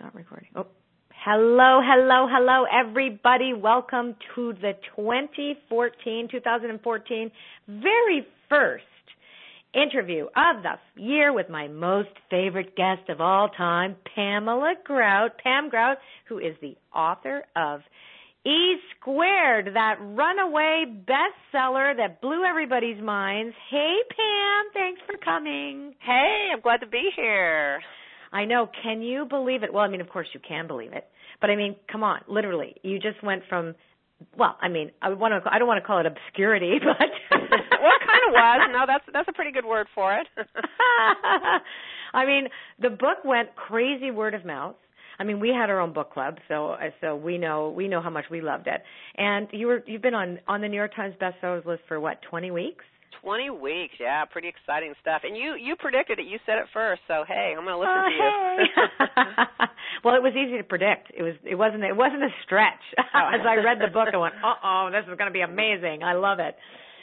not recording. Oh, hello, everybody. Welcome to the 2014 very first interview of the year with my most favorite guest of all time, Pamela Grout. Pam Grout, who is the author of E Squared, that runaway bestseller that blew everybody's minds. Hey, Pam, thanks for coming. Hey, I'm glad to be here. I know. Can you believe it? Well, I mean, of course you can believe it. But I mean, come on, literally. You just went from, well, I mean, I don't want to call it obscurity, but well, it kind of was. No, that's a pretty good word for it. I mean, the book went crazy word of mouth. I mean, we had our own book club, so we know how much we loved it. And you've been on the New York Times bestsellers list for what, 20 weeks? 20 weeks, yeah, pretty exciting stuff. And you predicted it. You said it first, so hey, I'm going to listen to you. Hey. Well, it was easy to predict. It wasn't a stretch. As I read the book, I went, this is going to be amazing. I love it.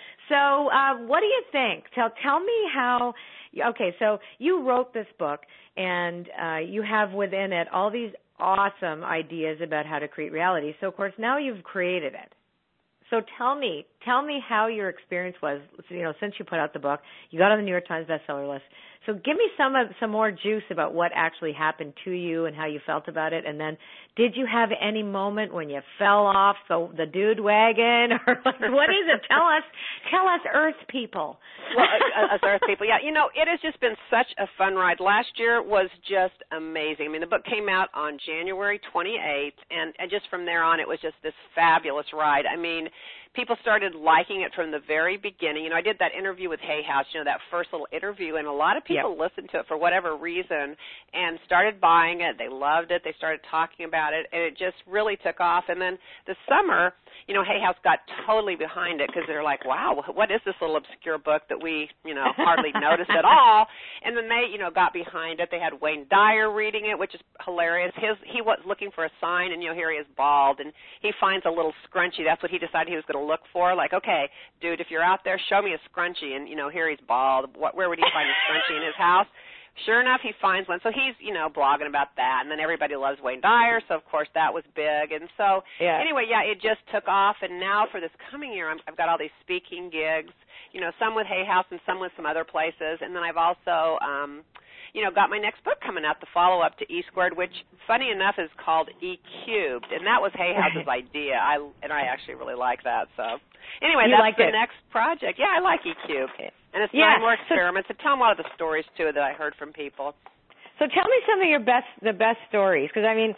So, what do you think? Tell me how. Okay, so you wrote this book, and you have within it all these awesome ideas about how to create reality. So, of course, now you've created it. So tell me how your experience was, since you put out the book. You got on the New York Times bestseller list. So give me some more juice about what actually happened to you and how you felt about it. And then did you have any moment when you fell off the dude wagon, or what is it? Tell us Earth people. Well, us Earth people, yeah. It has just been such a fun ride. Last year was just amazing. I mean, the book came out on January 28th, and just from there on, it was just this fabulous ride. I mean, people started liking it from the very beginning. I did that interview with Hay House, that first little interview, and a lot of people listened to it for whatever reason and started buying it. They loved it. They started talking about it, and it just really took off. And then this summer, Hay House got totally behind it because they're like, wow, what is this little obscure book that we, hardly noticed at all? And then they, got behind it. They had Wayne Dyer reading it, which is hilarious. He was looking for a sign, and, here he is bald, and he finds a little scrunchie. That's what he decided he was going to look for. Like, okay, dude, if you're out there, show me a scrunchie. And, here he's bald. Where would he find a scrunchie in his house? Sure enough, he finds one. So he's, blogging about that. And then everybody loves Wayne Dyer, so, of course, that was big. And so, anyway, it just took off. And now for this coming year, I've got all these speaking gigs, some with Hay House and some with some other places. And then I've also got my next book coming out, the follow-up to E Squared, which, funny enough, is called E Cubed, and that was Hay House's idea, I actually really like that. So, anyway, that's the next project. Yeah, I like E Cubed, and it's 9 more experiments. And tell them a lot of the stories too that I heard from people. So tell me some of the best stories, because I mean,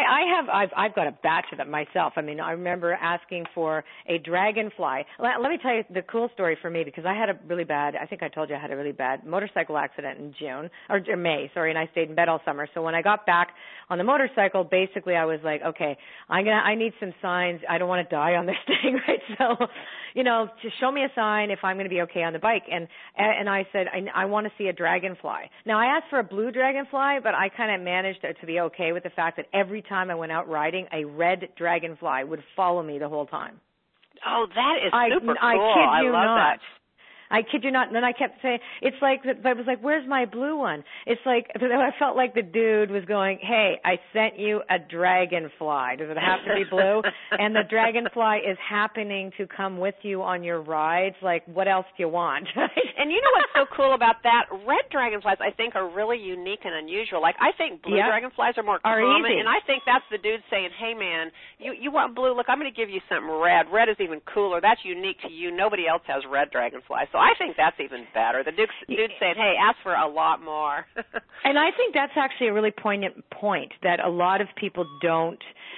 I've got a batch of them myself. I mean, I remember asking for a dragonfly. Let me tell you the cool story for me, because I had I think I told you I had a really bad motorcycle accident in May, and I stayed in bed all summer. So when I got back on the motorcycle, basically I was like, okay, I need some signs. I don't want to die on this thing, right? So, just show me a sign if I'm going to be okay on the bike. And I said, I want to see a dragonfly. Now I asked for a blue dragonfly, but I kind of managed to be okay with the fact that every time I went out riding, a red dragonfly would follow me the whole time. Oh, that is super cool. I kid you love not. That. I kid you not. And then I kept saying, I was like, where's my blue one? It's like, I felt like the dude was going, hey, I sent you a dragonfly. Does it have to be blue? And the dragonfly is happening to come with you on your rides. Like, what else do you want? And you know what's so cool about that? Red dragonflies, I think, are really unique and unusual. Like, I think blue dragonflies are more common. Easy. And I think that's the dude saying, hey, man, you want blue? Look, I'm going to give you something red. Red is even cooler. That's unique to you. Nobody else has red dragonflies. So I think that's even better. The dude saying, hey, ask for a lot more. And I think that's actually a really poignant point that a lot of people don't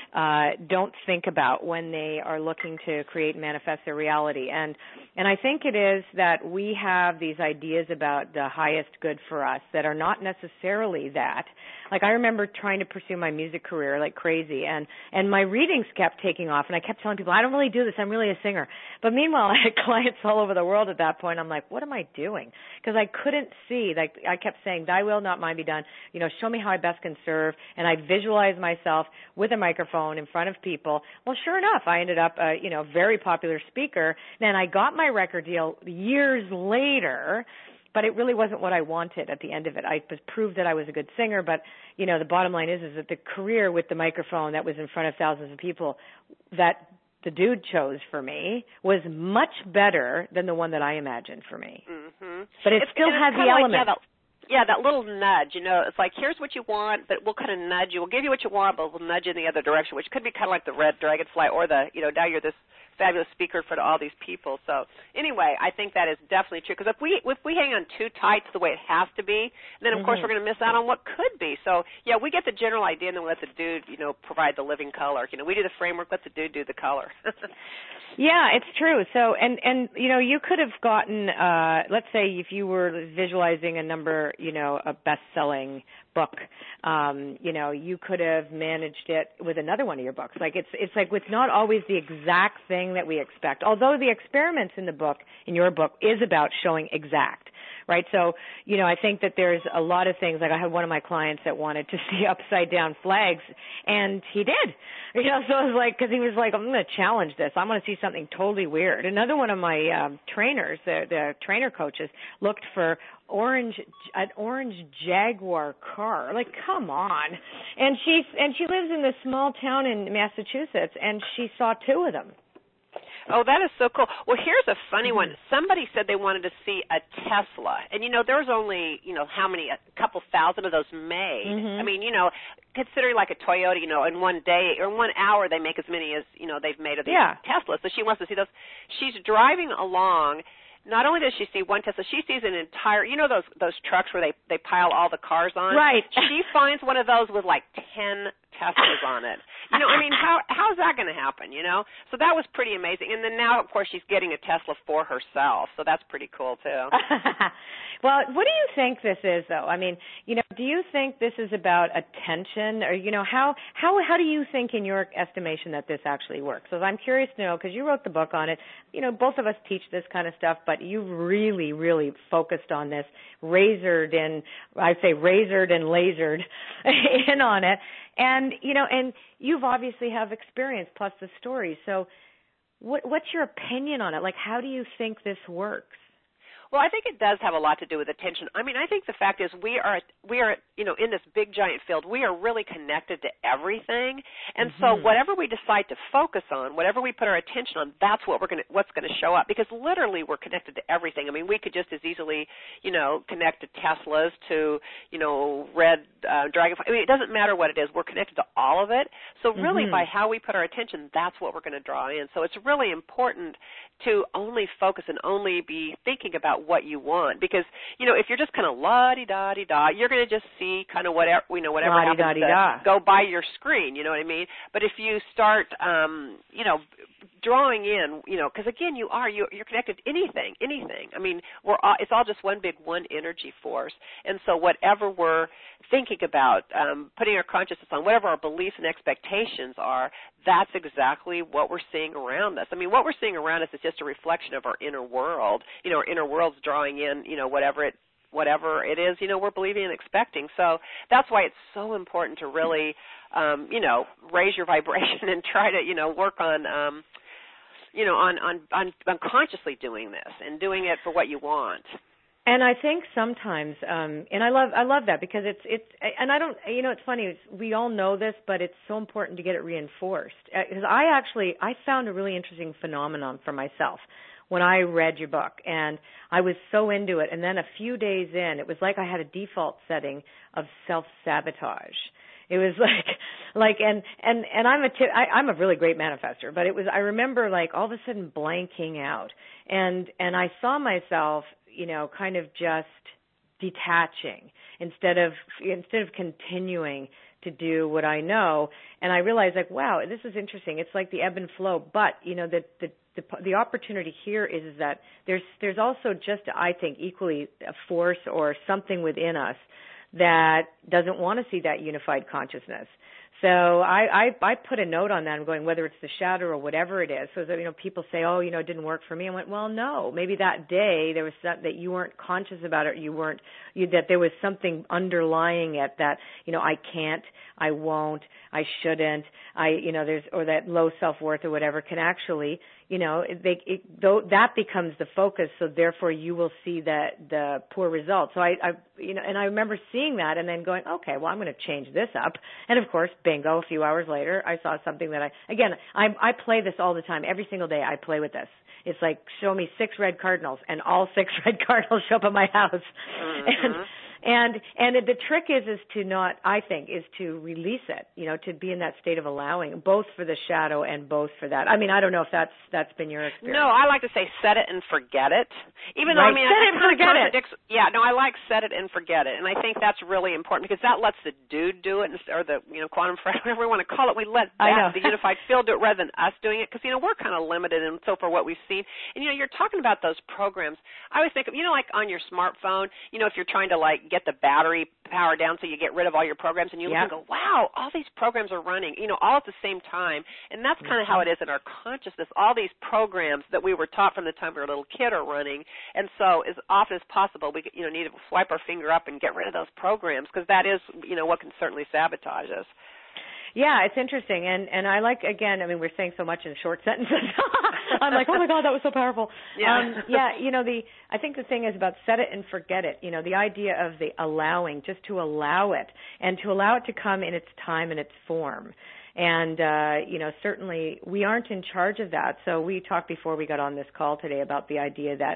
think about when they are looking to create and manifest their reality. And I think it is that we have these ideas about the highest good for us that are not necessarily that. Like, I remember trying to pursue my music career like crazy, and my readings kept taking off, and I kept telling people, I don't really do this, I'm really a singer. But meanwhile, I had clients all over the world at that point. I'm like, what am I doing? Because I couldn't see. Like, I kept saying, thy will, not mine be done. Show me how I best can serve. And I'd visualize myself with a microphone in front of people. Well, sure enough, I ended up a very popular speaker. Then I got my record deal years later. but it really wasn't what I wanted at the end of it. I proved that I was a good singer, but, you know, the bottom line is that the career with the microphone that was in front of thousands of people that the dude chose for me was much better than the one that I imagined for me. Mm-hmm. But it still had the element. Yeah, that little nudge, you know, it's like, here's what you want, but we'll kind of nudge you. We'll give you what you want, but we'll nudge you in the other direction, which could be kind of like the red dragonfly or the, you know, now you're this fabulous speaker for all these people. So anyway, I think that is definitely true, because if we hang on too tight to the way it has to be, then of course we're going to miss out on what could be. So yeah, we get the general idea, and then we let the dude, you know, provide the living color. You know, we do the framework, let the dude do the color. Yeah, it's true. So, and you know, you could have gotten, let's say if you were visualizing a number, you know, a best-selling book, you know, you could have managed it with another one of your books. Like it's like it's not always the exact thing that we expect. Although the experiments in the book, in your book, is about showing exact. Right, so, you know, I think that there's a lot of things, like I had one of my clients that wanted to see upside down flags, and he did. You know, so it was like, because he was like, I'm going to challenge this. I'm going to see something totally weird. Another one of my trainers, the trainer coaches, looked for an orange Jaguar car. Like, come on. And she lives in this small town in Massachusetts, and she saw two of them. Oh, that is so cool. Well, here's a funny one. Somebody said they wanted to see a Tesla. And, you know, there's only, you know, how many, a couple thousand of those made. I mean, you know, considering like a Toyota, you know, in one day or 1 hour they make as many as, you know, they've made of these Teslas. So she wants to see those. She's driving along. Not only does she see one Tesla, she sees an entire, you know those trucks where they pile all the cars on? Right. She finds one of those with like 10 Teslas on it. You know, I mean, how's that going to happen, you know? So that was pretty amazing. And then now, of course, she's getting a Tesla for herself, so that's pretty cool, too. Well, what do you think this is, though? I mean, you know, do you think this is about attention? Or, you know, how do you think, in your estimation, that this actually works? So I'm curious to know, because you wrote the book on it. You know, both of us teach this kind of stuff, but you've really, really focused on this, razored and lasered in on it. And, you know, and you've obviously have experience plus the story. So what's your opinion on it? Like, how do you think this works? Well, I think it does have a lot to do with attention. I mean, I think the fact is we are, you know, in this big giant field, we are really connected to everything. And so whatever we decide to focus on, whatever we put our attention on, that's what's going to show up, because literally we're connected to everything. I mean, we could just as easily, you know, connect to Teslas, to, you know, red dragonfly. I mean, it doesn't matter what it is. We're connected to all of it. So really by how we put our attention, that's what we're going to draw in. So it's really important to only focus and only be thinking about what you want, because, you know, if you're just kind of la-di-da-di-da, you're going to just see kind of whatever, you know, whatever happens to go by your screen, you know what I mean? But if you start, you know, drawing in, you know, because again, you're connected to anything. I mean, it's all just one big energy force. And so whatever we're thinking about, putting our consciousness on, whatever our beliefs and expectations are, that's exactly what we're seeing around us. I mean, what we're seeing around us is just a reflection of our inner world. You know, our inner world's drawing in, you know, whatever it is, you know, we're believing and expecting. So that's why it's so important to really, you know, raise your vibration and try to, you know, work on, you know, on consciously doing this and doing it for what you want. And I think sometimes, and I love that, because it's, and I don't, you know, it's funny, we all know this, but it's so important to get it reinforced. Because I found a really interesting phenomenon for myself when I read your book, and I was so into it. And then a few days in, it was like I had a default setting of self-sabotage. It was and I'm a really great manifester, but I remember like all of a sudden blanking out, and I saw myself, you know, kind of just detaching instead of continuing to do what I know. And I realized, like, wow, this is interesting. It's like the ebb and flow, but you know, the opportunity here is that there's also just, I think, equally a force or something within us that doesn't want to see that unified consciousness. So I put a note on that. I'm going, whether it's the shadow or whatever it is. So that, you know, people say, oh, you know, it didn't work for me. I went, well, no, maybe that day there was something that you weren't conscious about it. That there was something underlying it that, you know, I can't, I won't, I shouldn't, you know, or that low self-worth or whatever can actually, that becomes the focus. So therefore, you will see the poor results. So and I remember seeing that and then going, okay, well, I'm going to change this up. And of course, bingo, a few hours later, I saw something that I play this all the time. Every single day, I play with this. It's like, show me 6 red cardinals, and all 6 red cardinals show up at my house. Mm-hmm. And the trick is to not, I think, is to release it, to be in that state of allowing, both for the shadow and both for that. I mean, I don't know if that's been your experience. No, I like to say set it and forget it. Even though, right. Set it and forget it. Yeah, no, I like set it and forget it. And I think that's really important because that lets the dude do it, or the, quantum Fred, whatever we want to call it. We let the unified field do it rather than us doing it because, we're kind of limited and so for what we've seen. And, you're talking about those programs. I always think of, like on your smartphone, if you're trying to get the battery power down so you get rid of all your programs and you look and go, wow, all these programs are running, all at the same time. And that's kind of how it is in our consciousness. All these programs that we were taught from the time we were a little kid are running. And so as often as possible, we need to swipe our finger up and get rid of those programs because that is, what can certainly sabotage us. Yeah, it's interesting. And I like, again, we're saying so much in short sentences. I'm like, oh, my God, that was so powerful. Yeah. I think the thing is about set it and forget it. The idea of the allowing, just to allow it and to allow it to come in its time and its form. And, certainly we aren't in charge of that. So we talked before we got on this call today about the idea that,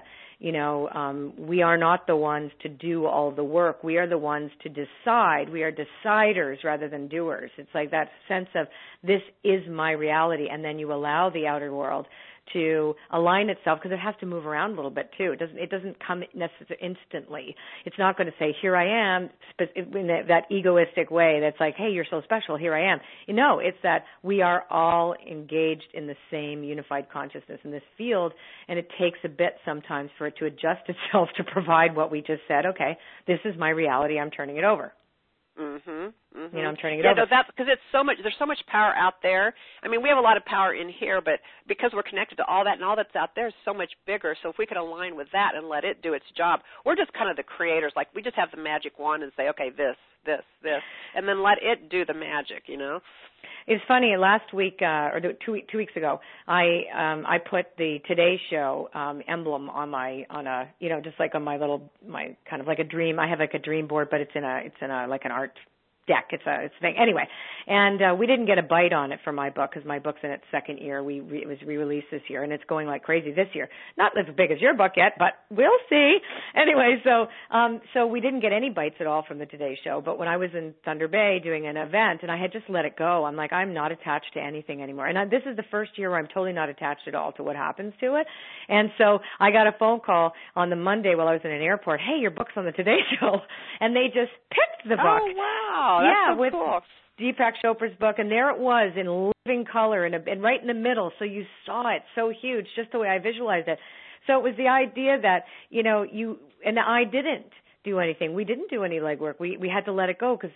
we are not the ones to do all the work. We are the ones to decide. We are deciders rather than doers. It's like that sense of this is my reality. And then you allow the outer world to align itself because it has to move around a little bit too. It doesn't come necessarily instantly. It's not going to say, here I am, in that egoistic way that's like, hey, you're so special, here I am. No, it's that we are all engaged in the same unified consciousness in this field, and it takes a bit sometimes for it to adjust itself to provide what we just said. Okay, this is my reality, I'm turning it over. Mm-hmm. I'm turning it over. Yeah, that's because it's so much. There's so much power out there. We have a lot of power in here, but because we're connected to all that and all that's out there is so much bigger. So if we could align with that and let it do its job, we're just kind of the creators. Like we just have the magic wand and say, okay, this, and then let it do the magic. It's funny. Last week, or 2 weeks ago, I put the Today Show emblem just like on my kind of like a dream. I have like a dream board, but it's in a like an art deck. It's a thing. Anyway, and we didn't get a bite on it for my book because my book's in its second year. It was re-released this year, and it's going like crazy this year. Not as big as your book yet, but we'll see. Anyway, so we didn't get any bites at all from the Today Show. But when I was in Thunder Bay doing an event, and I had just let it go, I'm like, I'm not attached to anything anymore. And this is the first year where I'm totally not attached at all to what happens to it. And so I got a phone call on the Monday while I was in an airport. Hey, your book's on the Today Show, and they just picked the book. Oh wow. That's so with cool. Deepak Chopra's book, and there it was in living color and right in the middle, so you saw it so huge, just the way I visualized it. So it was the idea that, and I didn't do anything. We didn't do any legwork. We had to let it go because,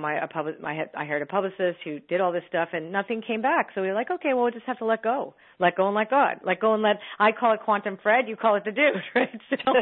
I hired a publicist who did all this stuff, and nothing came back. So we were like, okay, well, we'll just have to let go. Let go and let God. Let go and I call it Quantum Fred, you call it the dude, right? So,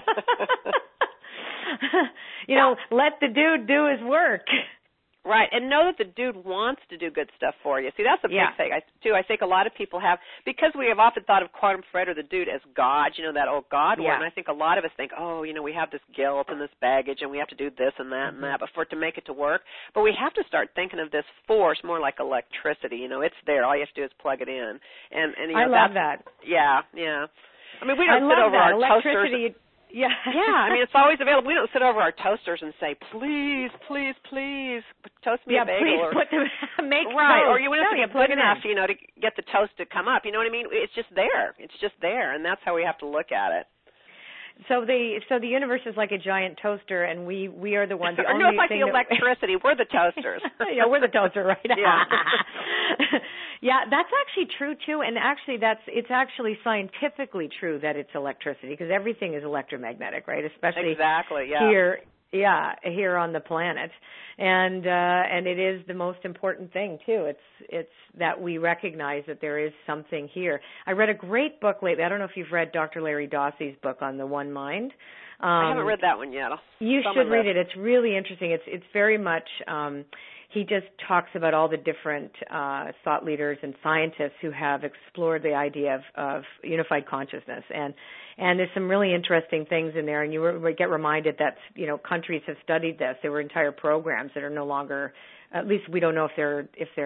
let the dude do his work. Right, and know that the dude wants to do good stuff for you. See, that's a big thing, too. I think a lot of people have, because we have often thought of Quantum Fred or the dude as God, that old God one. And I think a lot of us think, we have this guilt and this baggage, and we have to do this and that and that for it to make it to work. But we have to start thinking of this force more like electricity. It's there. All you have to do is plug it in. And I love that. Yeah. We don't sit over our toasters. Yeah. It's always available. We don't sit over our toasters and say, please, please, please, toast me a bagel. Please make right. toast. Or you want to get good enough, to get the toast to come up. You know what I mean? It's just there. It's just there, and that's how we have to look at it. So the universe is like a giant toaster, and we are the ones. Or no, it's like the electricity. We're the toasters. Yeah, we're the toaster, right? Yeah. Yeah, that's actually true too, and actually it's actually scientifically true that it's electricity because everything is electromagnetic, right? Especially here on the planet, and it is the most important thing too. It's that we recognize that there is something here. I read a great book lately. I don't know if you've read Dr. Larry Dossey's book on the One Mind. I haven't read that one yet. You should read it. It's really interesting. It's very much he just talks about all the different thought leaders and scientists who have explored the idea of unified consciousness, and there's some really interesting things in there. And you get reminded that countries have studied this. There were entire programs that are no longer. At least we don't know if there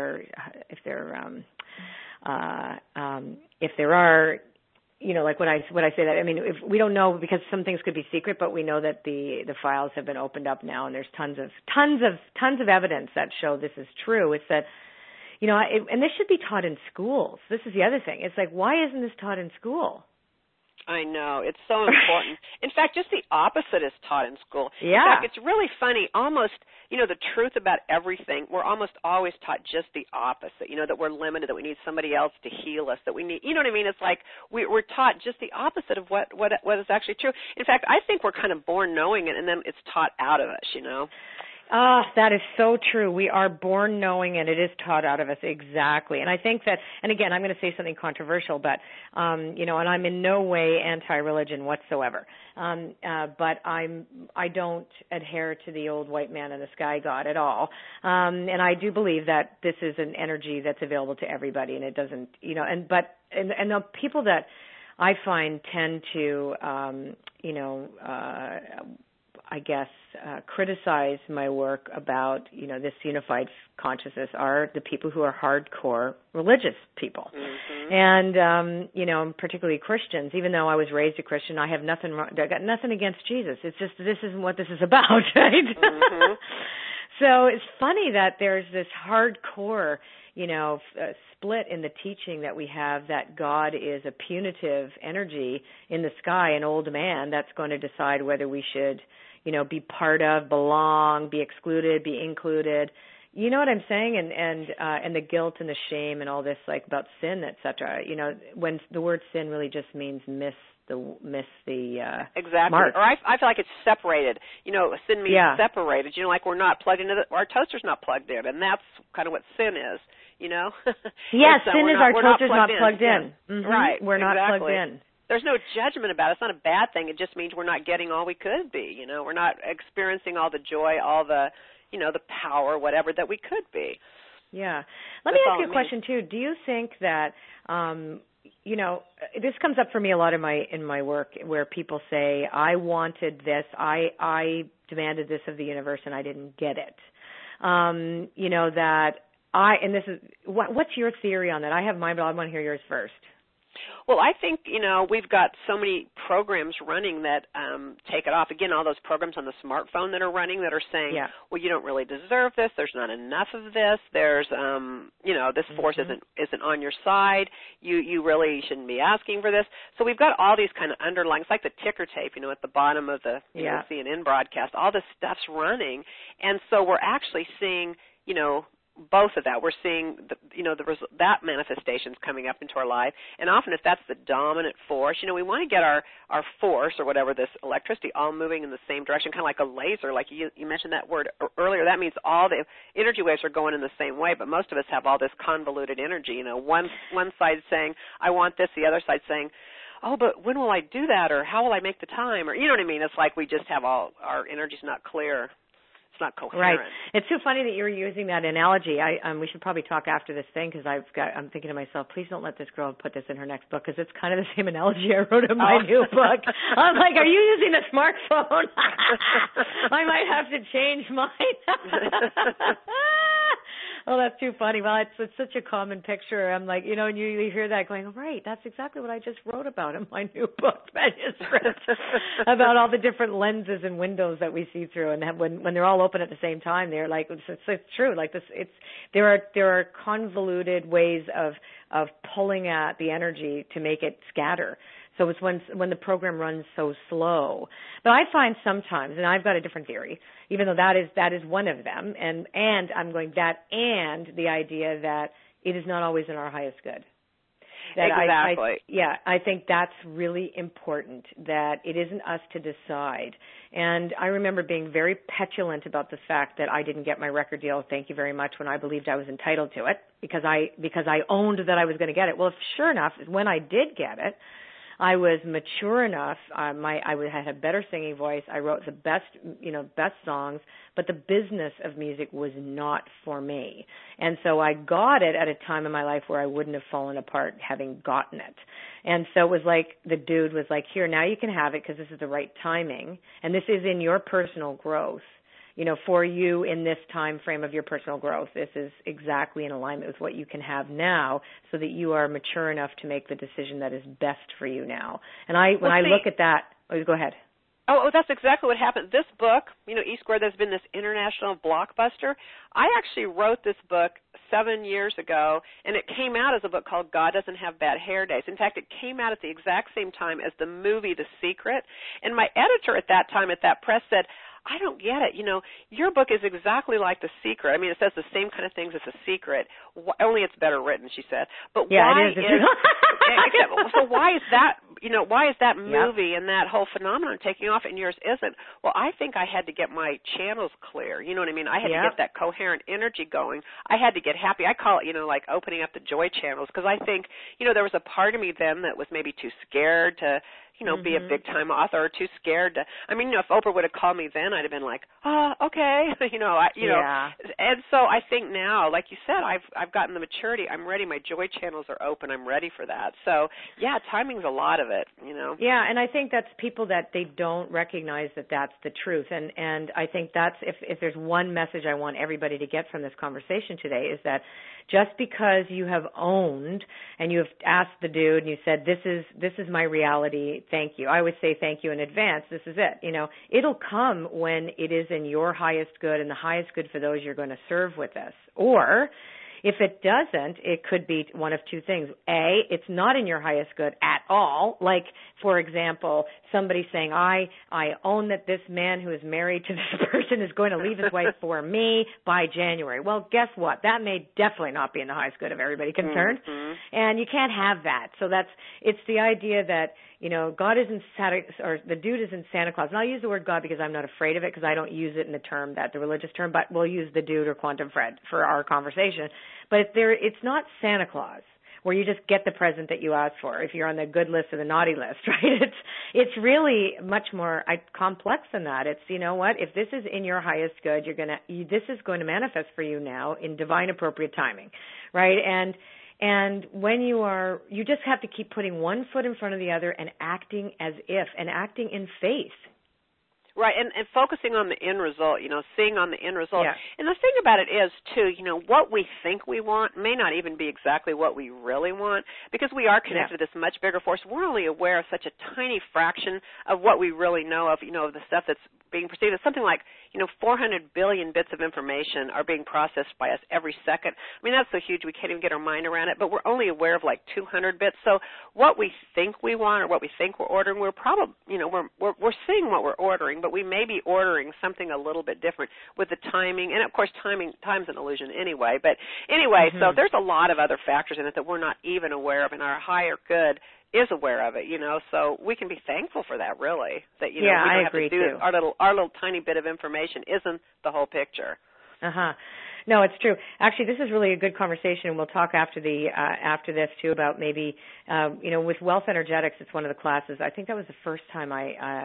are. Like when I say that, I mean, if we don't know, because some things could be secret, but we know that the files have been opened up now, and there's tons of evidence that show this is true. It's that, and this should be taught in schools. This is the other thing. It's like, why isn't this taught in school? I know. It's so important. In fact, just the opposite is taught in school. Yeah. In fact, it's really funny. Almost, the truth about everything, we're almost always taught just the opposite, that we're limited, that we need somebody else to heal us, that we need, you know what I mean? It's like we're taught just the opposite of what is actually true. In fact, I think we're kind of born knowing it, and then it's taught out of us, That is so true. We are born knowing, and it is taught out of us, exactly. And I think that, and again, I'm going to say something controversial, but, and I'm in no way anti-religion whatsoever. But I don't adhere to the old white man in the sky God at all. And I do believe that this is an energy that's available to everybody, and it doesn't, and the people that I find tend to, criticize my work about, this unified consciousness are the people who are hardcore religious people. Mm-hmm. And, particularly Christians. Even though I was raised a Christian, I got nothing against Jesus. It's just, this isn't what this is about, right? Mm-hmm. So it's funny that there's this hardcore, split in the teaching that we have that God is a punitive energy in the sky, an old man that's going to decide whether we should, be part of, belong, be excluded, be included. You know what I'm saying? And the guilt and the shame and all this, like about sin, et cetera. When the word sin really just means miss the exactly. mark. Or I feel like it's separated. Sin means separated. Like we're not plugged into our toaster's not plugged in, and that's kind of what sin is. Yeah, sin is our toaster's not plugged in. Yeah. Mm-hmm. Right. We're not exactly. plugged in. There's no judgment about it. It's not a bad thing. It just means we're not getting all we could be. We're not experiencing all the joy, all the, the power, whatever that we could be. Yeah. Let me ask you a question too. Do you think that, this comes up for me a lot in my work where people say, I wanted this, I demanded this of the universe and I didn't get it. And this is, what's your theory on that? I have mine, but I want to hear yours first. Well, I think, we've got so many programs running that take it off. Again, all those programs on the smartphone that are running that are saying, well, you don't really deserve this. There's not enough of this. There's, this force isn't on your side. You really shouldn't be asking for this. So we've got all these kind of underlying, it's like the ticker tape, at the bottom of the CNN broadcast. All this stuff's running. And so we're actually seeing, both of that. We're seeing, that manifestations coming up into our life. And often if that's the dominant force, we want to get our force or whatever, this electricity, all moving in the same direction, kind of like a laser. Like you mentioned that word earlier. That means all the energy waves are going in the same way, but most of us have all this convoluted energy. One side saying, I want this, the other side saying, oh, but when will I do that? Or how will I make the time? Or, you know what I mean? It's like we just have all our energy's not clear. It's not coherent. Right. It's so funny that you were using that analogy. We should probably talk after this thing because I'm thinking to myself, please don't let this girl put this in her next book because it's kind of the same analogy I wrote in my new book. I'm like, are you using a smartphone? I might have to change mine. Oh, that's too funny. Well, it's such a common picture. I'm like, and you hear that going, right, that's exactly what I just wrote about in my new book manuscript about all the different lenses and windows that we see through. And when they're all open at the same time, they're like, it's true. Like this, there are convoluted ways of pulling at the energy to make it scatter. So it's when the program runs so slow. But I find sometimes, and I've got a different theory, even though that is one of them, and I'm going that and the idea that it is not always in our highest good. That exactly. I think that's really important, that it isn't us to decide. And I remember being very petulant about the fact that I didn't get my record deal, thank you very much, when I believed I was entitled to it, because I owned that I was going to get it. Well, sure enough, when I did get it, I was mature enough. I had a better singing voice. I wrote the best songs, but the business of music was not for me. And so I got it at a time in my life where I wouldn't have fallen apart having gotten it. And so it was like the dude was like, here, now you can have it because this is the right timing, and this is in your personal growth. For you in this time frame of your personal growth, this is exactly in alignment with what you can have now so that you are mature enough to make the decision that is best for you now. And when I look at that, go ahead. Oh, that's exactly what happened. This book, E Squared, there's been this international blockbuster. I actually wrote this book 7 years ago, and it came out as a book called God Doesn't Have Bad Hair Days. In fact, it came out at the exact same time as the movie The Secret. And my editor at that time at that press said, I don't get it. Your book is exactly like The Secret. I mean, it says the same kind of things as The Secret, only it's better written, she said. But why it is. So why is that, why is that movie and that whole phenomenon taking off and yours isn't? Well, I think I had to get my channels clear. You know what I mean? I had to get that coherent energy going. I had to get happy. I call it, like opening up the joy channels, because I think, there was a part of me then that was maybe too scared to, be a big-time author, or too scared to. I mean, if Oprah would have called me then, I'd have been like, okay, And so I think now, like you said, I've gotten the maturity. I'm ready. My joy channels are open. I'm ready for that. So, yeah, timing's a lot of it, Yeah, and I think that's people that they don't recognize that that's the truth. And I think that's, if there's one message I want everybody to get from this conversation today, is that just because you have owned and you have asked the dude and you said, this is my reality, thank you. I always say thank you in advance. This is it. It'll come when it is in your highest good and the highest good for those you're going to serve with this. Or if it doesn't, it could be one of two things. A, it's not in your highest good at all. Like, for example, somebody saying, I own that this man who is married to this person is going to leave his wife for me by January. Well, guess what? That may definitely not be in the highest good of everybody concerned. Mm-hmm. And you can't have that. So it's the idea that, God isn't the dude isn't Santa Claus. And I'll use the word God because I'm not afraid of it, because I don't use it in the religious term, but we'll use the dude or Quantum Fred for our conversation. But it's not Santa Claus, where you just get the present that you ask for if you're on the good list or the naughty list, right? It's really much more complex than that. It's, if this is in your highest good, this is going to manifest for you now in divine appropriate timing, right? And when you just have to keep putting one foot in front of the other and acting as if, and acting in faith. Right, and focusing on the end result, seeing on the end result. Yeah. And the thing about it is, too, what we think we want may not even be exactly what we really want, because we are connected to this much bigger force. We're only aware of such a tiny fraction of what we really know of, of the stuff that's being perceived. It's something like, 400 billion bits of information are being processed by us every second. I mean, that's so huge we can't even get our mind around it, but we're only aware of like 200 bits. So what we think we want or what we think we're ordering, we're probably, we're seeing what we're ordering, but we may be ordering something a little bit different with the timing. And, of course, time's an illusion anyway. But anyway, so there's a lot of other factors in it that we're not even aware of, and our higher good is aware of it, so we can be thankful for that, really, that, we don't I have agree to do too. Our little tiny bit of information isn't the whole picture. Uh-huh. No, it's true. Actually, this is really a good conversation, and we'll talk after after this too about maybe, with Wealth Energetics. It's one of the classes. I think that was the first time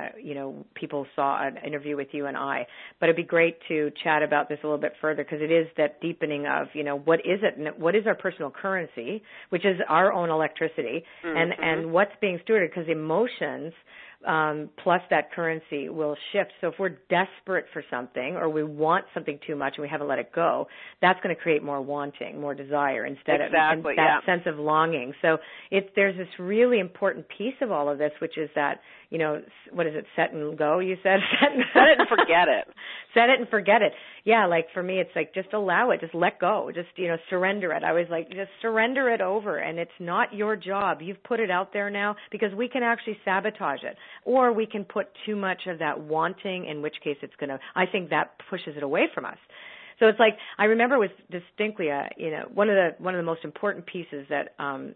people saw an interview with you and I. But it'd be great to chat about this a little bit further, because it is that deepening of, what is it, and what is our personal currency, which is our own electricity, and what's being stewarded, because emotions plus that currency will shift. So if we're desperate for something, or we want something too much and we haven't let it go, that's going to create more wanting, more desire instead of that sense of longing. So there's this really important piece of all of this, which is that, what is it, set and go, you said? Set it and forget it. Set it and forget it. Yeah, like for me, it's like just allow it, just let go, just, surrender it. I was like, just surrender it over, and it's not your job. You've put it out there now, because we can actually sabotage it, or we can put too much of that wanting, in which case I think that pushes it away from us. So it's like, I remember it was distinctly one of the most important pieces that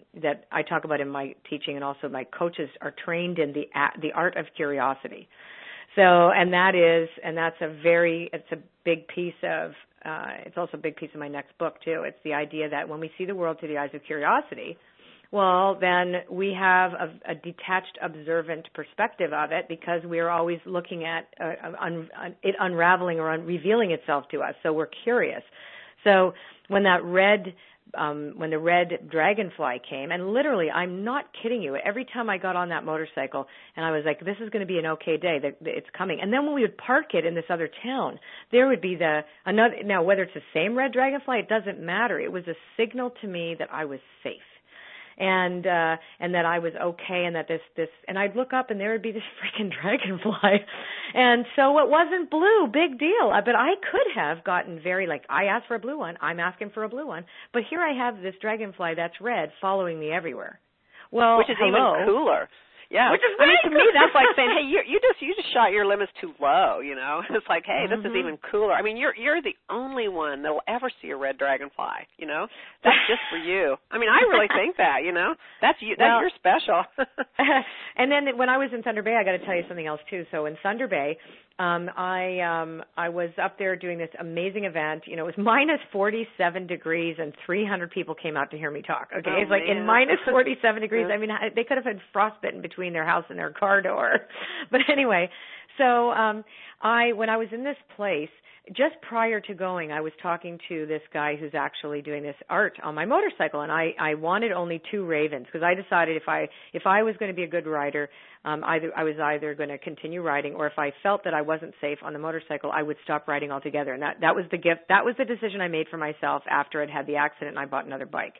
I talk about in my teaching, and also my coaches are trained in the art of curiosity. So, it's a big piece of, it's also a big piece of my next book too. It's the idea that when we see the world through the eyes of curiosity, well, then we have a detached, observant perspective of it because we're always looking at it unraveling or revealing itself to us. So we're curious. So when the red dragonfly came, and literally, I'm not kidding you, every time I got on that motorcycle and I was like, this is going to be an okay day, it's coming. And then when we would park it in this other town, there would be now whether it's the same red dragonfly, it doesn't matter. It was a signal to me that I was safe. And that I was okay, and that this, and I'd look up and there would be this freaking dragonfly. And so it wasn't blue, big deal. But I could have gotten I asked for a blue one, I'm asking for a blue one. But here I have this dragonfly that's red following me everywhere. Well, which is even cooler. Yeah, which is to me that's like saying, hey, you just shot your limits too low, It's like, hey, this is even cooler. I mean, you're the only one that'll ever see a red dragonfly, That's just for you. I mean, I really think that, That's you. You're special. And then when I was in Thunder Bay, I got to tell you something else too. So in Thunder Bay, I was up there doing this amazing event. It was minus 47 degrees and 300 people came out to hear me talk. Okay, it's like in minus 47 degrees. I mean, they could have had frostbitten between their house and their car door. But anyway, so when I was in this place, just prior to going, I was talking to this guy who's actually doing this art on my motorcycle, and I wanted only 2 ravens because I decided if I was going to be a good rider, I was either going to continue riding, or if I felt that I wasn't safe on the motorcycle, I would stop riding altogether. And that was the gift. That was the decision I made for myself after I'd had the accident and I bought another bike.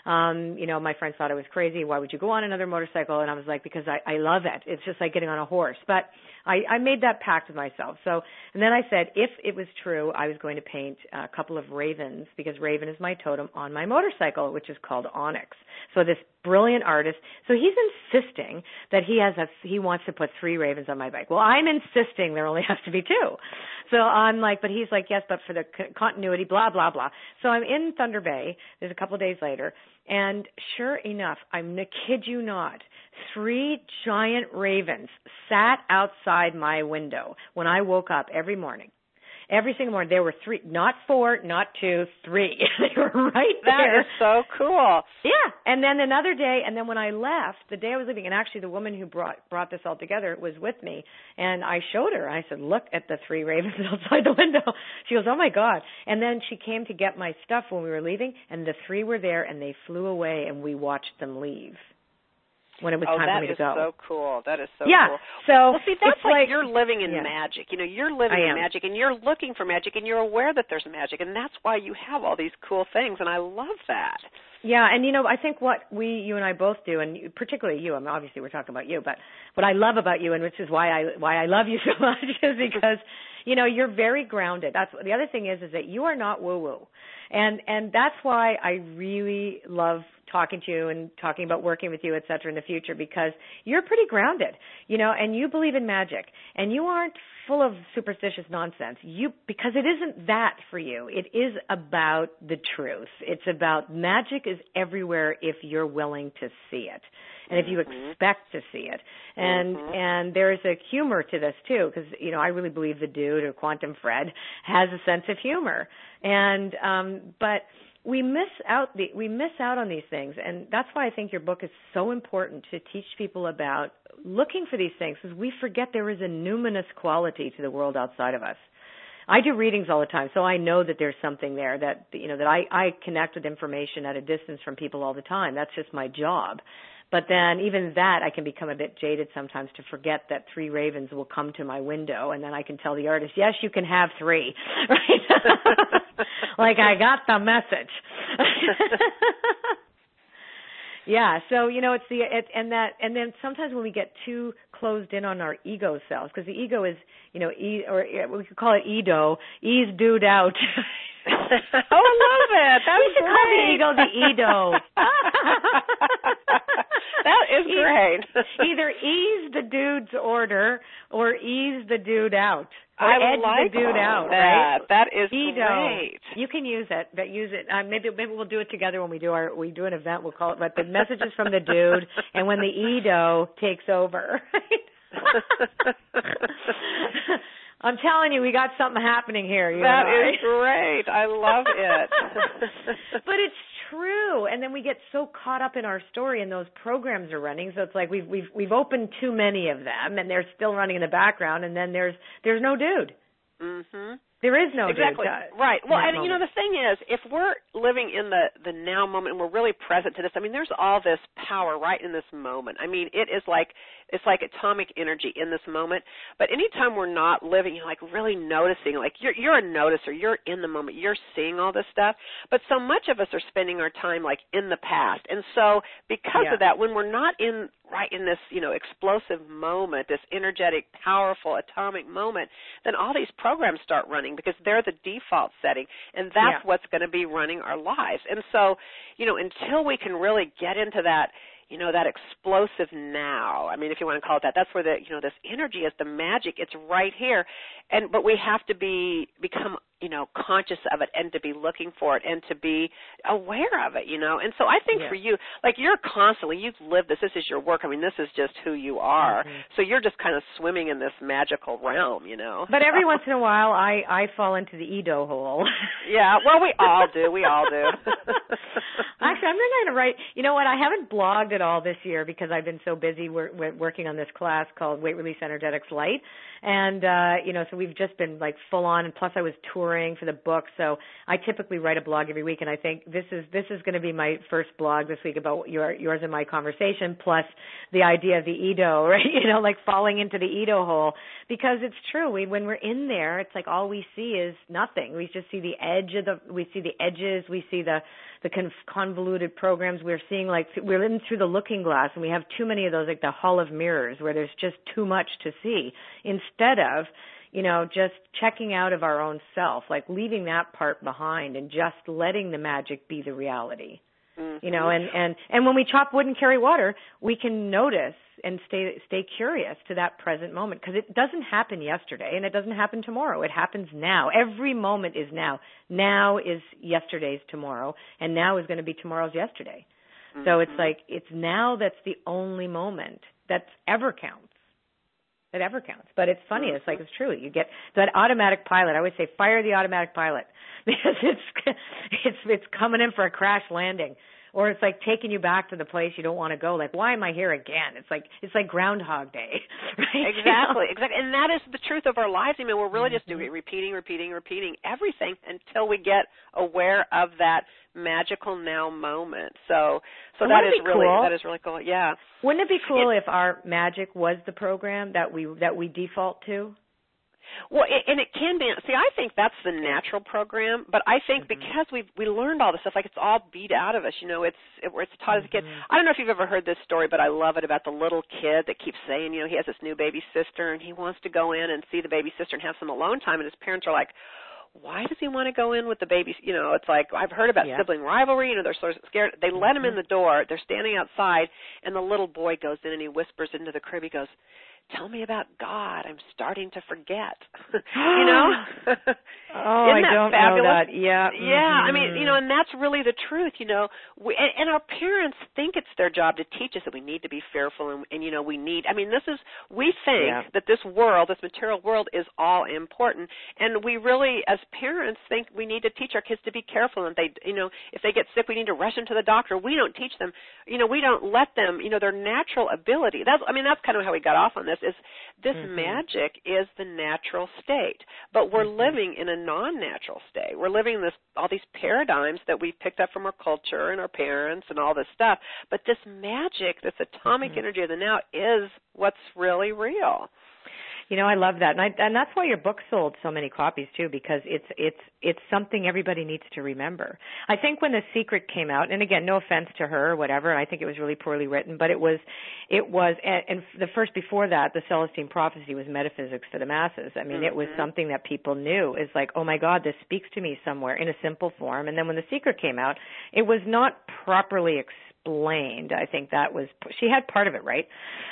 My friends thought I was crazy. Why would you go on another motorcycle? And I was like, because I love it. It's just like getting on a horse. But I made that pact with myself. So, and then I said, if it was true, I was going to paint a couple of ravens, because raven is my totem on my motorcycle, which is called Onyx. So this brilliant artist, so he's insisting that he wants to put 3 ravens on my bike. Well, I'm insisting there only has to be 2. So I'm like, but he's like, yes, but for the continuity, blah, blah, blah. So I'm in Thunder Bay. There's a couple of days later. And sure enough, I'm to kid you not, 3 giant ravens sat outside my window when I woke up every morning. Every single morning. There were 3, not 4, not 2, 3. They were right there. That is so cool. Yeah. And then another day, and then when I left, the day I was leaving, and actually the woman who brought this all together was with me, and I showed her. I said, look at the 3 ravens outside the window. She goes, oh, my God. And then she came to get my stuff when we were leaving, and the 3 were there, and they flew away, and we watched them leave when it was time for me to go. That is so cool. That is so cool. Well, see, that's like you're living in magic. You're living in magic, and you're looking for magic, and you're aware that there's magic, and that's why you have all these cool things, and I love that. Yeah, and I think what you and I both do, and particularly you, obviously we're talking about you, but what I love about you, and which is why I love you so much, is because you're very grounded. That's the other thing is that you are not woo-woo. And that's why I really love talking to you and talking about working with you, et cetera, in the future, because you're pretty grounded, and you believe in magic, and you aren't full of superstitious nonsense. Because it isn't that for you. It is about the truth. It's about magic is everywhere if you're willing to see it. And if you expect to see it. And there's a humor to this too, because, I really believe the dude, or Quantum Fred, has a sense of humor. And, but we miss out on these things. And that's why I think your book is so important, to teach people about looking for these things, because we forget there is a numinous quality to the world outside of us. I do readings all the time, so I know that there's something there that, that I connect with information at a distance from people all the time. That's just my job. But then even that, I can become a bit jaded sometimes to forget that 3 ravens will come to my window, and then I can tell the artist, yes, you can have 3. Right? Like, I got the message. Yeah, so and then sometimes when we get too closed in on our ego selves, because the ego is, or we could call it Edo, ease dude out. Oh, I love it. That's we should call the ego the Edo. That is great. Either ease the dude's order or ease the dude out. Or I edge like the dude out, that. Right? That is Edo. great. You can use it. Use it. Maybe we'll do it together when we do an event. We'll call it. But the message is from the dude, and when the Edo takes over. I'm telling you, we got something happening here. That is great. I love it. But it's true. And then we get so caught up in our story, and those programs are running. So it's like we've opened too many of them, and they're still running in the background. And then there's no dude. Mhm. There is no exactly dude. Right. Well, and moment. you know, the thing is, if we're living in the now moment and we're really present to this, I mean, there's all this power right in this moment. I mean, it's like atomic energy in this moment. But anytime we're not living, like really noticing, like you're a noticer, you're in the moment, you're seeing all this stuff. But so much of us are spending our time like in the past, and so because of that, when we're not right in this, explosive moment, this energetic, powerful, atomic moment, then all these programs start running because they're the default setting, and that's what's going to be running our lives. And so, until we can really get into that, that explosive now, I mean, if you want to call it that, that's where this energy is, the magic, it's right here. But we have to become conscious of it and to be looking for it and to be aware of it, And so I think for you, like you've lived this is your work. I mean, this is just who you are. Mm-hmm. So you're just kind of swimming in this magical realm, But every once in a while, I fall into the Edo hole. Yeah, well, we all do. Actually, I'm going to write, you know what, I haven't blogged at all this year because I've been so busy working on this class called Weight Release Energetics Light. And, so we've just been like full on, and plus I was touring for the book, so I typically write a blog every week, and I think this is going to be my first blog this week about yours and my conversation, plus the idea of the Edo, right? Like falling into the Edo hole, because it's true. When we're in there, it's like all we see is nothing. We just see the edges, we see the convoluted programs. We're seeing we're in through the looking glass, and we have too many of those, like the hall of mirrors, where there's just too much to see, instead of just checking out of our own self, like leaving that part behind and just letting the magic be the reality. Mm-hmm. And when we chop wood and carry water, we can notice and stay curious to that present moment, because it doesn't happen yesterday and it doesn't happen tomorrow. It happens now. Every moment is now. Now is yesterday's tomorrow, and now is going to be tomorrow's yesterday. Mm-hmm. So it's like it's now that's the only moment that ever counts. But it's funny. It's like, it's true. You get that automatic pilot. I always say, fire the automatic pilot, because it's coming in for a crash landing, or it's like taking you back to the place you don't want to go. Like, why am I here again? It's like Groundhog Day, right? Exactly. And that is the truth of our lives. I mean, we're really just doing repeating everything until we get aware of that magical now moment. So that is really cool. Yeah. Wouldn't it be cool if our magic was the program that we default to? Well, and it can be. See, I think that's the natural program, but I think because we learned all this stuff, like it's all beat out of us. It's taught as a kid. I don't know if you've ever heard this story, but I love it, about the little kid that keeps saying, he has this new baby sister, and he wants to go in and see the baby sister and have some alone time, and his parents are like, why does he want to go in with the baby? It's like, I've heard about sibling rivalry. They're sort of scared. They let him in the door. They're standing outside, and the little boy goes in and he whispers into the crib. He goes, tell me about God. I'm starting to forget. Oh, I don't know that. Yeah. Yeah. I mean, and that's really the truth, and our parents think it's their job to teach us that we need to be fearful, and we think that this world, this material world, is all important, and we really, as parents, think we need to teach our kids to be careful, and if they get sick, we need to rush them to the doctor. We don't teach them, we don't let them, their natural ability. That's kind of how we got off on this. Is this magic is the natural state, but we're living in a non-natural state. We're living in all these paradigms that we've picked up from our culture and our parents and all this stuff. But this magic, this atomic energy of the now, is what's really real. I love that, and that's why your book sold so many copies too, because it's something everybody needs to remember. I think when The Secret came out, and again, no offense to her or whatever, I think it was really poorly written, but it was, and the first before that, The Celestine Prophecy, was metaphysics for the masses. I mean, it was something that people knew. It's like, oh my God, this speaks to me somewhere in a simple form. And then when The Secret came out, it was not properly explained. I think that was, she had part of it right,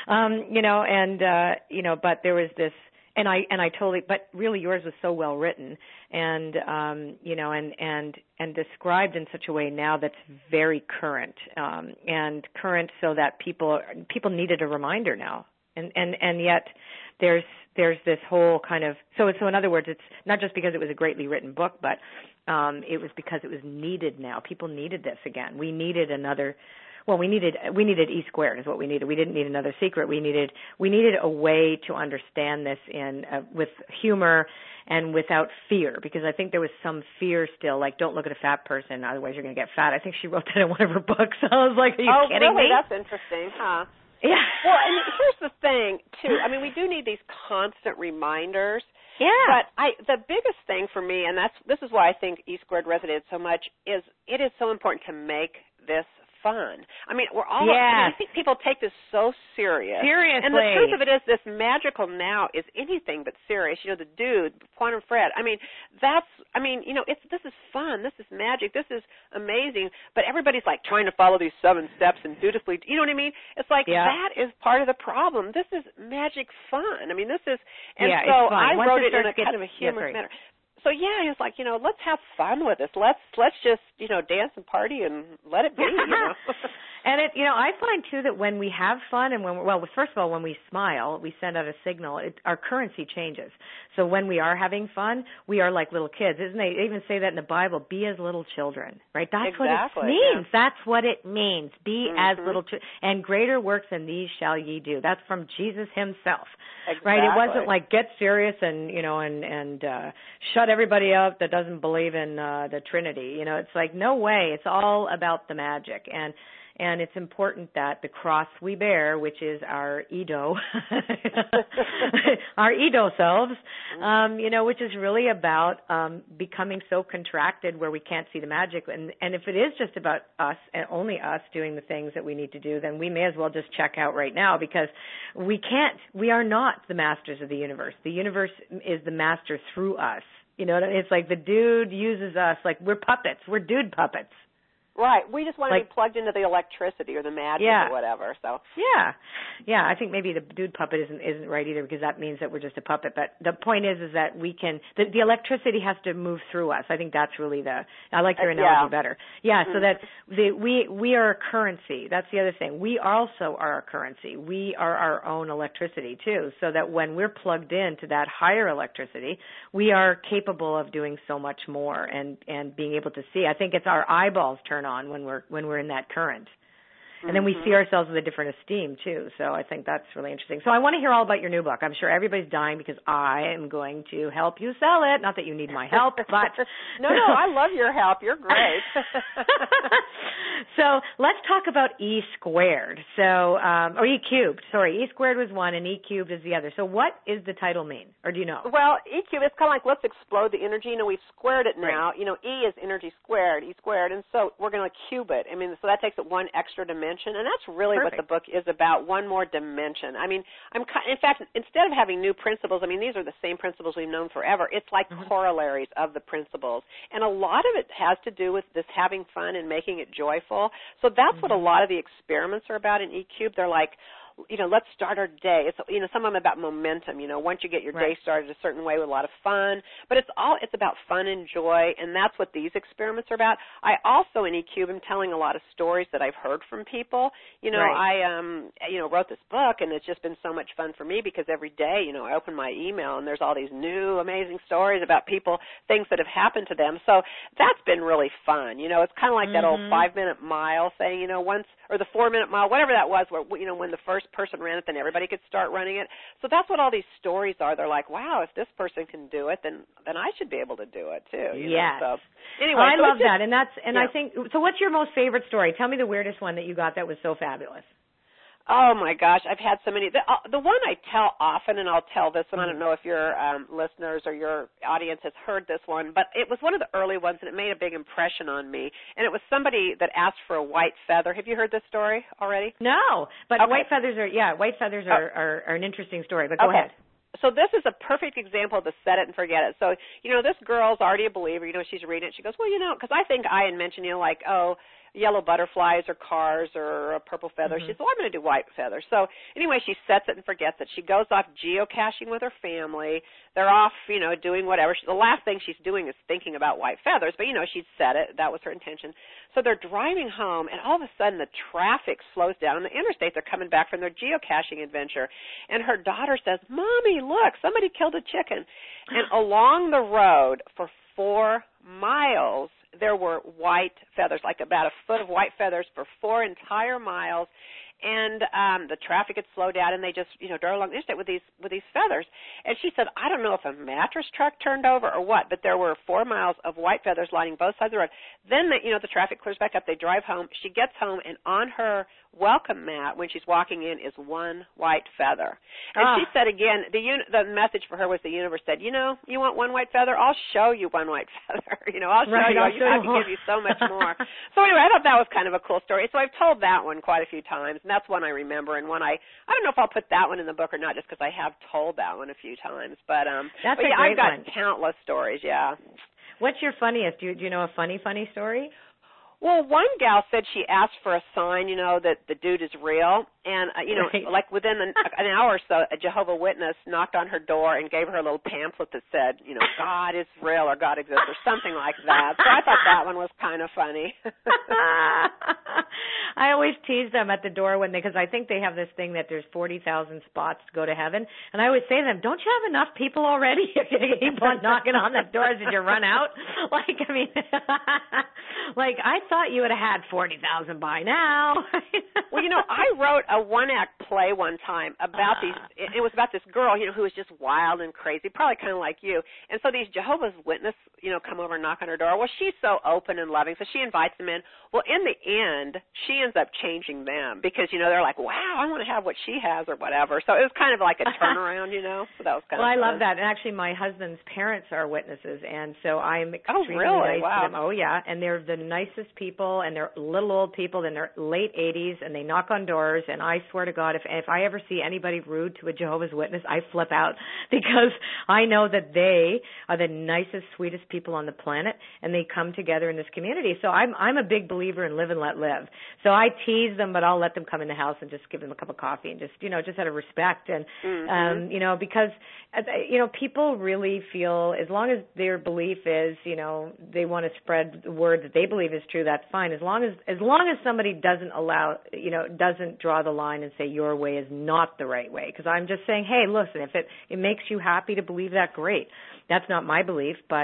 but there was this, and I totally, but really yours was so well written, and and described in such a way now that's very current, so that people needed a reminder now. And yet there's this whole kind of, so in other words, it's not just because it was a greatly written book, but it was because it was needed now. People needed this again. We needed another, well, we needed E squared is what we needed. We didn't need another secret. We needed a way to understand this with humor and without fear, because I think there was some fear still, like don't look at a fat person, otherwise you're going to get fat. I think she wrote that in one of her books. I was like, are you kidding me? Oh, really? That's interesting, huh? Yeah. Well, and here's the thing, too. I mean, we do need these constant reminders. Yeah. But the biggest thing for me, and this is why I think E squared resonated so much, is it is so important to make this fun. I mean, we're all, I think people take this so serious. Seriously. And the truth of it is this magical now is anything but serious. You know, the dude, Quantum Fred, this is fun. This is magic. This is amazing. But everybody's like trying to follow these 7 steps and dutifully, you know what I mean? It's like that is part of the problem. This is magic fun. I mean, this is, and so I wrote it in a kind of a humorous manner. So he was like, let's have fun with this. Let's just, dance and party and let it be, And I find too that when we have fun and first of all, when we smile, we send out a signal. Our currency changes. So when we are having fun, we are like little kids, isn't it? They even say that in the Bible, be as little children, right? That's what it means. Yeah. That's what it means. Be as little children. And greater works than these shall ye do. That's from Jesus himself. Exactly. Right? It wasn't like get serious and shut everybody up that doesn't believe in the Trinity. It's like no way. It's all about the magic, and it's important that the cross we bear, which is our ego, our ego selves, which is really about becoming so contracted where we can't see the magic. And if it is just about us and only us doing the things that we need to do, then we may as well just check out right now, because we are not the masters of the universe. The universe is the master through us. It's like the dude uses us like we're puppets. We're dude puppets. Right. We just want to be plugged into the electricity or the magic or whatever. So Yeah. I think maybe the dude puppet isn't right either, because that means that we're just a puppet. But the point is that we can the electricity has to move through us. I think that's really I like your analogy better. Yeah. So that we are a currency. That's the other thing. We also are a currency. We are our own electricity too. So that when we're plugged into that higher electricity, we are capable of doing so much more and being able to see. I think it's our eyeballs turn on when we're in that current. And then we see ourselves with a different esteem, too. So I think that's really interesting. So I want to hear all about your new book. I'm sure everybody's dying because I am going to help you sell it. Not that you need my help, but... No, I love your help. You're great. So let's talk about E squared. Or E cubed. Sorry, E squared was one and E cubed is the other. So what does the title mean? Or do you know? Well, E cubed, it's kind of like let's explode the energy. We've squared it now. Right. E is energy squared, E squared. And so we're going to cube it. So that takes it one extra dimension. And that's really what the book is about, one more dimension. In fact, instead of having new principles, these are the same principles we've known forever. It's like corollaries of the principles. And a lot of it has to do with this having fun and making it joyful. So that's what a lot of the experiments are about in E-Cube. They're like, let's start our day. It's, some of them about momentum, once you get your day started a certain way with a lot of fun. But it's about fun and joy, and that's what these experiments are about. I also, in E-Cube, am telling a lot of stories that I've heard from people. I wrote this book, and it's just been so much fun for me because every day, I open my email, and there's all these new, amazing stories about people, things that have happened to them. So that's been really fun. It's kind of like that old 5-minute mile thing, once, or the 4-minute mile, whatever that was, where, when the first person ran it, then everybody could start running it. So that's what all these stories are. They're like, wow, if this person can do it, then I should be able to do it too. So anyway, I love that, and I think. So, what's your most favorite story? Tell me the weirdest one that you got that was so fabulous. Oh my gosh, I've had so many. The one I tell often, and I'll tell this one. I don't know if your listeners or your audience has heard this one, but it was one of the early ones, and it made a big impression on me. And it was somebody that asked for a white feather. Have you heard this story already? No, but white feathers are an interesting story. But go ahead. So this is a perfect example of the set it and forget it. So, this girl's already a believer. She's reading it. She goes, well, because I think I had mentioned, yellow butterflies or cars or a purple feather. She says, well, I'm going to do white feathers. So anyway, she sets it and forgets it. She goes off geocaching with her family. They're off, doing whatever. The last thing she's doing is thinking about white feathers, but, she'd set it. That was her intention. So they're driving home, and all of a sudden the traffic slows down on the interstate. They're coming back from their geocaching adventure. And her daughter says, Mommy, look, somebody killed a chicken. And along the road for 4 miles, there were white feathers, like about a foot of white feathers for 4 entire miles. And the traffic had slowed down, and they just, drove along the interstate with these feathers. And she said, I don't know if a mattress truck turned over or what, but there were 4 miles of white feathers lining both sides of the road. Then, the traffic clears back up. They drive home. She gets home, and on her welcome mat when she's walking in is 1 white feather. And she said again, the message for her was the universe said, you want 1 white feather? I'll show you 1 white feather. I'll show you. I can give you so much more. So anyway, I thought that was kind of a cool story. So I've told that one quite a few times, and that's one I remember. And one I don't know if I'll put that one in the book or not, just because I have told that one a few times. But that's but a great I've got one. Countless stories. Yeah. What's your funniest? Do you know a funny story? Well, one gal said she asked for a sign, that the dude is real. And, right. like within an hour or so, a Jehovah's Witness knocked on her door and gave her a little pamphlet that said, God is real or God exists or something like that. So I thought that one was kind of funny. I always tease them at the door because I think they have this thing that there's 40,000 spots to go to heaven. And I always say to them, don't you have enough people already? You're going to keep on knocking on the doors. Did you run out? I thought you would have had 40,000 by now. Well, I wrote a 1-act play one time about these. It was about this girl, who was just wild and crazy, probably kind of like you. And so these Jehovah's Witnesses, come over and knock on her door. Well, she's so open and loving, so she invites them in. Well, in the end, she ends up changing them because, they're like, wow, I want to have what she has or whatever. So it was kind of like a turnaround, So that was kind of fun. I love that. And actually, my husband's parents are witnesses, and so I'm extremely nice to them. Oh, yeah. And they're the nicest people, and they're little old people in their late 80s, and they knock on doors. And I swear to God, if I ever see anybody rude to a Jehovah's Witness, I flip out because I know that they are the nicest, sweetest people on the planet, and they come together in this community. So I'm a big believer in live and let live. So I tease them, but I'll let them come in the house and just give them a cup of coffee and just out of respect. And, because, people really feel as long as their belief is, they want to spread the word that they believe is true, that's fine. As long as somebody doesn't doesn't draw the line and say your way is not the right way. Because I'm just saying, hey, listen, if it makes you happy to believe that, great. That's not my belief, but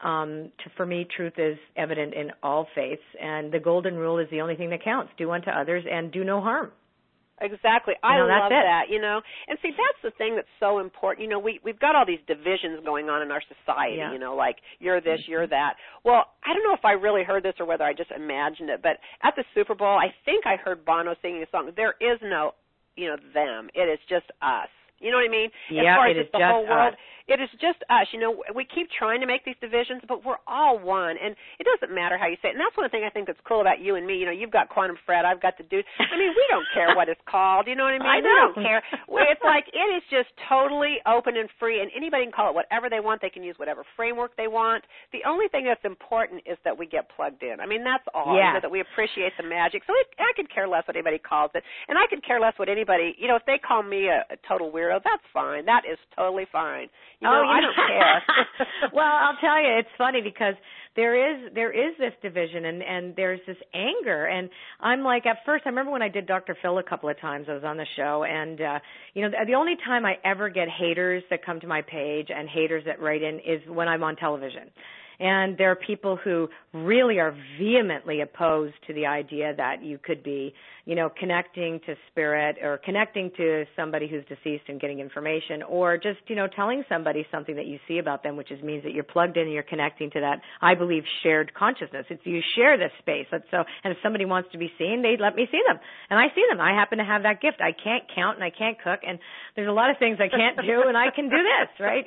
for me, truth is evident in all faiths, and the golden rule is the only thing that counts. Do unto others and do no harm. Exactly. I love that, And see, that's the thing that's so important. We've got all these divisions going on in our society, like you're this, you're that. Well, I don't know if I really heard this or whether I just imagined it, but at the Super Bowl, I think I heard Bono singing a song. There is no, them. It is just us. You know what I mean? Yeah, it is just whole world, us. It is just us. We keep trying to make these divisions, but we're all one, and it doesn't matter how you say it. And that's one thing I think that's cool about you and me. You've got Quantum Fred, I've got the dude. We don't care what it's called. You know what I mean? I know. We don't care. It's like it is just totally open and free, and anybody can call it whatever they want. They can use whatever framework they want. The only thing that's important is that we get plugged in. That's all. Yeah. That we appreciate the magic. So I could care less what anybody calls it, and I could care less what anybody, if they call me a total weirdo, that's fine. That is totally fine. I don't care. Well, I'll tell you, it's funny because there is this division and there's this anger, and I'm like, at first, I remember when I did Dr. Phil a couple of times, I was on the show, and the only time I ever get haters that come to my page and haters that write in is when I'm on television. And there are people who really are vehemently opposed to the idea that you could be, connecting to spirit or connecting to somebody who's deceased and getting information, or just, telling somebody something that you see about them, which means that you're plugged in and you're connecting to that, I believe, shared consciousness. It's you share this space. And if somebody wants to be seen, they let me see them. And I see them. I happen to have that gift. I can't count and I can't cook, and there's a lot of things I can't do, and I can do this, right?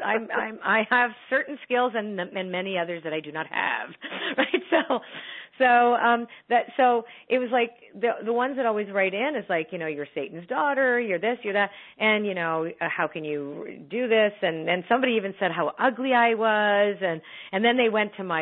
I have certain skills and many others that I do not have, right? So it was like the ones that always write in is like, you're Satan's daughter, you're this, you're that, and how can you do this? And somebody even said how ugly I was, and then they went to my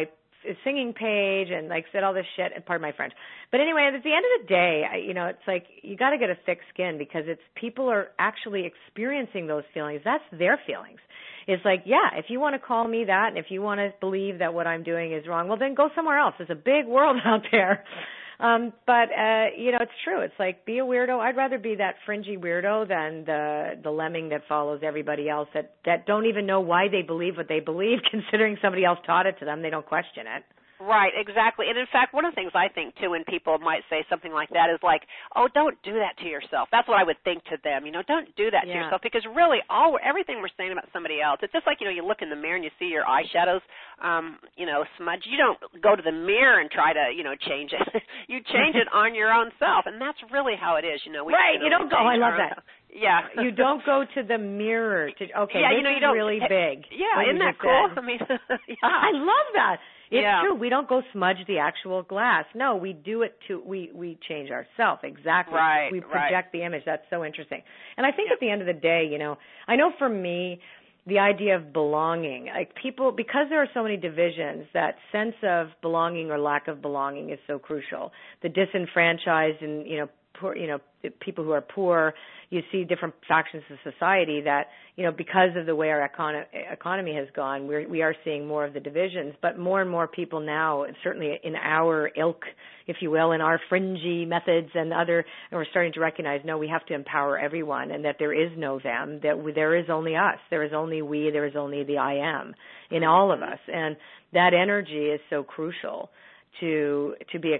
singing page and like said all this shit, and pardon my French. But anyway, at the end of the day, it's like you got to get a thick skin because it's people are actually experiencing those feelings. That's their feelings. It's like, yeah, if you want to call me that and if you want to believe that what I'm doing is wrong, well, then go somewhere else. There's a big world out there. But it's true. It's like, be a weirdo. I'd rather be that fringy weirdo than the lemming that follows everybody else that don't even know why they believe what they believe, considering somebody else taught it to them. They don't question it. Right, exactly. And in fact, one of the things I think, too, when people might say something like that is like, oh, don't do that to yourself. That's what I would think to them. Don't do that to yourself, because really everything we're saying about somebody else, it's just like, you look in the mirror and you see your eyeshadows, smudge. You don't go to the mirror and try to, change it. You change it on your own self, and that's really how it is. Right, you don't go, I love that. Yeah. You don't go to the mirror to, okay, yeah, this is really big. Yeah, isn't that cool? I mean, yeah. I love that. It's true. We don't go smudge the actual glass. No, we do it we change ourselves. Exactly. Right. We project the image. That's so interesting. And I think at the end of the day, I know for me, the idea of belonging, like people, because there are so many divisions, that sense of belonging or lack of belonging is so crucial. The disenfranchised and, poor, people who are poor, you see different factions of society that, because of the way our economy has gone, we are seeing more of the divisions, but more and more people now, certainly in our ilk, if you will, in our fringy methods and we're starting to recognize, no, we have to empower everyone, and that there is no them, that there is only us, there is only we, there is only the I am in all of us, and that energy is so crucial to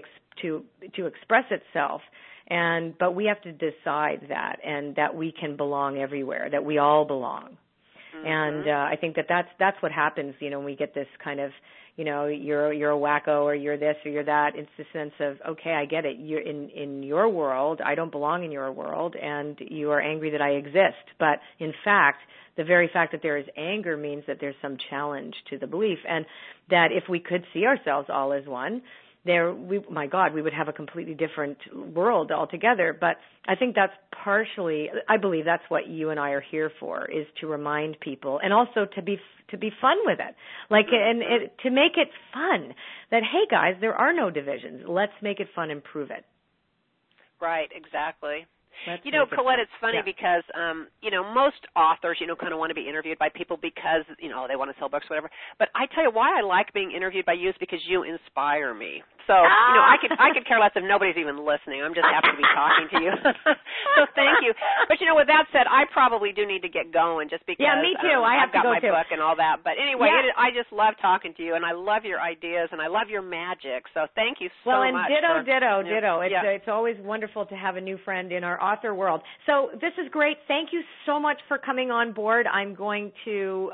express itself. But we have to decide that, and that we can belong everywhere, that we all belong. Mm-hmm. And I think that's what happens, when we get this kind of, you're a wacko, or you're this or you're that. It's the sense of, okay, I get it. You're in your world. I don't belong in your world, and you are angry that I exist. But in fact, the very fact that there is anger means that there's some challenge to the belief, and that if we could see ourselves all as one, we would have a completely different world altogether. But I think I believe that's what you and I are here for, is to remind people, and also to be fun with it. To make it fun, that, hey guys, there are no divisions. Let's make it fun and prove it. Right, exactly. Colette, it's funny because, most authors, kind of want to be interviewed by people because, they want to sell books, whatever. But I tell you why I like being interviewed by you is because you inspire me. So, I could care less if nobody's even listening. I'm just happy to be talking to you. So thank you. But, with that said, I probably do need to get going just because me too. I've got my too. book and all that. But anyway, I just love talking to you, and I love your ideas, and I love your magic. So thank you so much. Well, and ditto. It's always wonderful to have a new friend in our author world. So this is great. Thank you so much for coming on board. I'm going to